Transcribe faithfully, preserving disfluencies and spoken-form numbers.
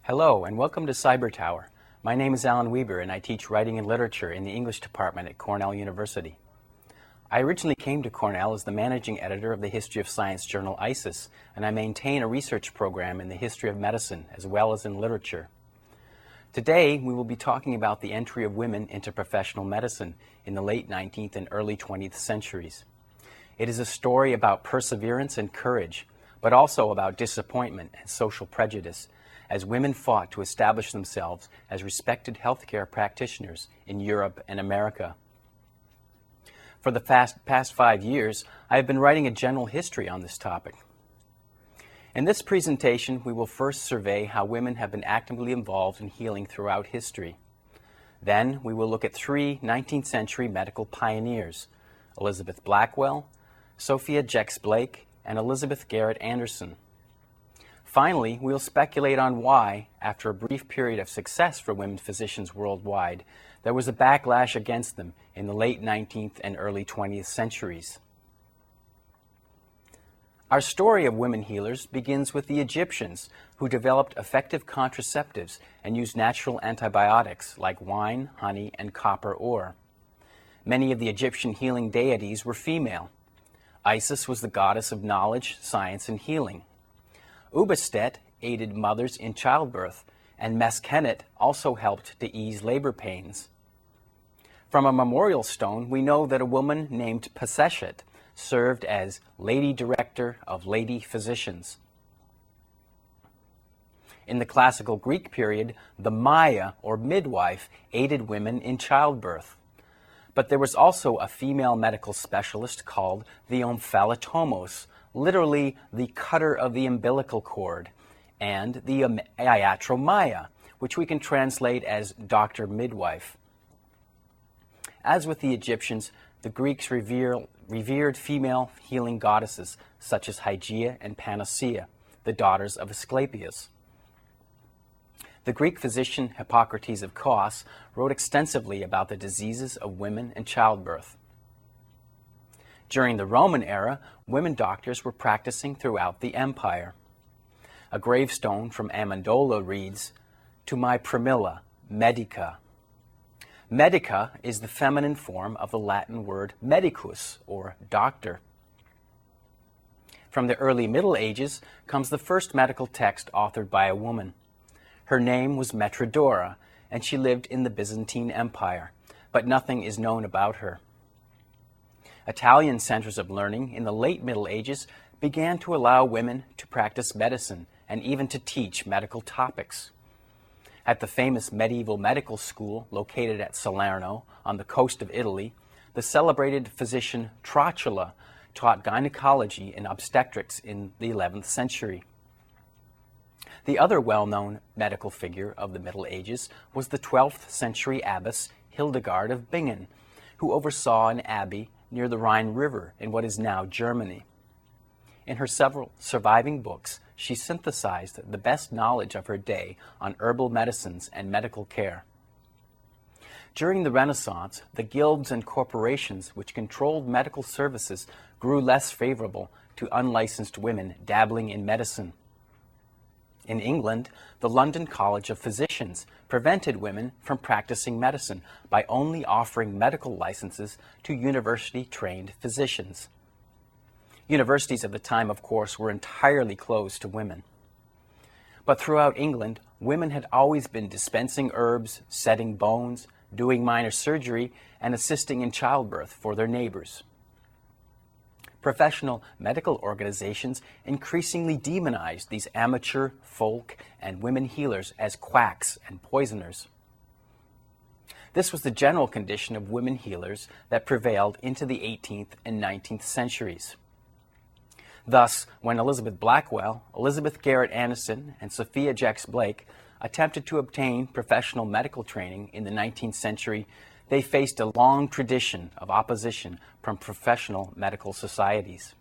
Hello and welcome to Cyber Tower. My name is Alan Weber and I teach writing and literature in the English department at Cornell University. I originally came to Cornell as the managing editor of the History of Science journal ISIS, and I maintain a research program in the history of medicine as well as in literature. Today we will be talking about the entry of women into professional medicine in the late nineteenth and early twentieth centuries. It is a story about perseverance and courage, but also about disappointment and social prejudice, as women fought to establish themselves as respected healthcare practitioners in Europe and America. For the past, past five years, I have been writing a general history on this topic. In this presentation, we will first survey how women have been actively involved in healing throughout history. Then, we will look at three nineteenth century medical pioneers, Elizabeth Blackwell, Sophia Jex-Blake, and Elizabeth Garrett Anderson. Finally, we'll speculate on why, after a brief period of success for women physicians worldwide, there was a backlash against them in the late nineteenth and early twentieth centuries. Our story of women healers begins with the Egyptians, who developed effective contraceptives and used natural antibiotics like wine, honey, and copper ore. Many of the Egyptian healing deities were female. Isis was the goddess of knowledge, science, and healing. Ubastet aided mothers in childbirth, and Meskenet also helped to ease labor pains. From a memorial stone, we know that a woman named Paseshet served as Lady Director of Lady Physicians. In the classical Greek period, the Maya, or midwife, aided women in childbirth. But there was also a female medical specialist called the Omphalotomos, literally the cutter of the umbilical cord, and the Iatromaya, which we can translate as Doctor Midwife. As with the Egyptians, the Greeks revere, revered female healing goddesses such as Hygeia and Panacea, the daughters of Asclepius. The Greek physician Hippocrates of Kos wrote extensively about the diseases of women and childbirth. During the Roman era, women doctors were practicing throughout the empire. A gravestone from Amendola reads, "To my Primilla, Medica." Medica is the feminine form of the Latin word medicus, or doctor. From the early Middle Ages comes the first medical text authored by a woman. Her name was Metrodora, and she lived in the Byzantine Empire, but nothing is known about her. Italian centers of learning in the late Middle Ages began to allow women to practice medicine and even to teach medical topics. At the famous medieval medical school located at Salerno on the coast of Italy, the celebrated physician Trotula taught gynecology and obstetrics in the eleventh century. The other well-known medical figure of the Middle Ages was the twelfth century abbess Hildegard of Bingen, who oversaw an abbey near the Rhine River in what is now Germany. In her several surviving books, she synthesized the best knowledge of her day on herbal medicines and medical care. During the Renaissance, the guilds and corporations which controlled medical services grew less favorable to unlicensed women dabbling in medicine. In England, the London College of Physicians prevented women from practicing medicine by only offering medical licenses to university-trained physicians. Universities at the time, of course, were entirely closed to women. But throughout England, women had always been dispensing herbs, setting bones, doing minor surgery, and assisting in childbirth for their neighbors. Professional medical organizations increasingly demonized these amateur, folk, and women healers as quacks and poisoners. This was the general condition of women healers that prevailed into the eighteenth and nineteenth centuries. Thus, when Elizabeth Blackwell, Elizabeth Garrett Anderson, and Sophia Jex-Blake attempted to obtain professional medical training in the nineteenth century, they faced a long tradition of opposition from professional medical societies.